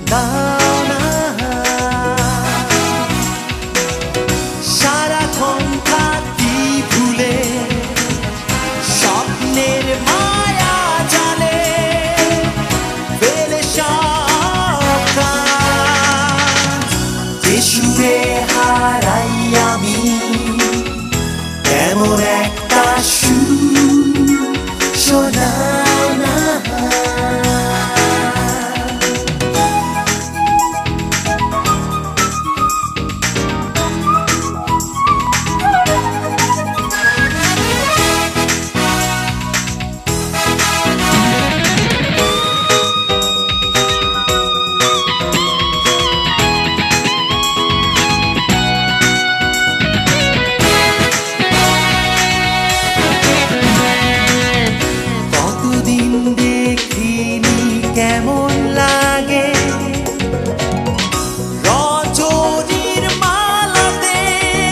দাও না সারাক্ষণ থাকি ভুলে স্বপ্নের মায়া জালে ফেলে সব কাজ যে সুরে হারাই আমি এমন একটা সুর শোনাও না কেমন লাগে রজনীর মালাতে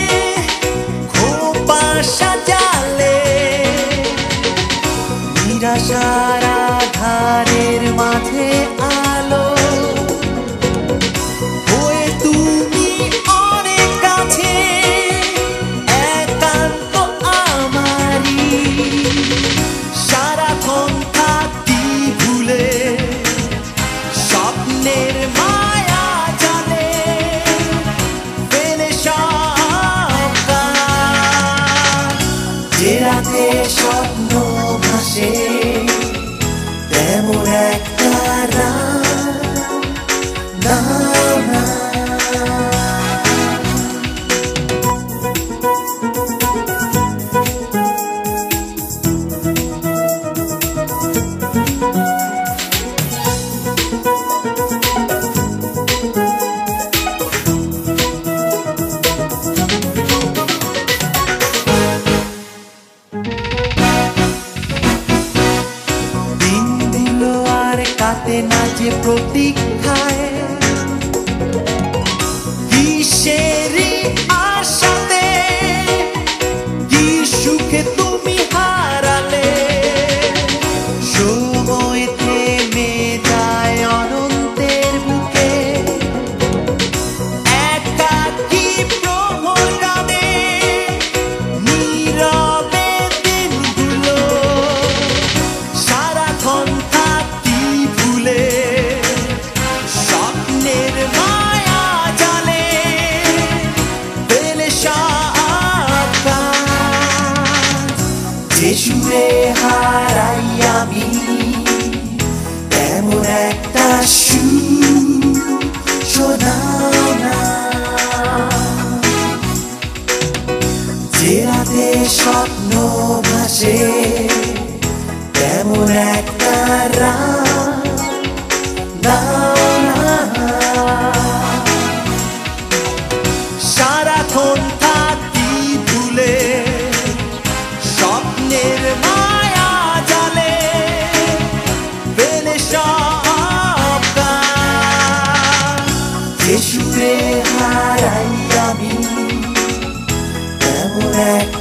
খোপা সাজালে নিরাশার আধারের মাঝে আলো হয়ে তুমি অনেক কাছে একান্ত আমারই সারাক্ষণ থাকি ভুলে স্বপ্নের মায়া জালে ফেলে সব কাজ যে রাতে স্বপ্ন ভাসে তেমন একটা রাত দাও না কাটে না যে প্রতীক্ষায় কিসেরই আশাতে কি সুখে তুমি হারালে সময় থেমে যায় অনন্তের বুকে একাকী প্রহর গানে নীরবে দিনগুলো সারাক্ষণ স্বপ্নের মায়া জালে ফেলে সব কাজ যে সুরে হারাই আমি তেমন একটা সুর শোনাও না যে রাতে স্বপ্ন ভাসে তেমন একটা রাত দাও না সারাক্ষণ থাকি ভুলে স্বপ্নের মায়া জালে ফেলে সব কাজ যে সুরে হারাই আমি তেমন এক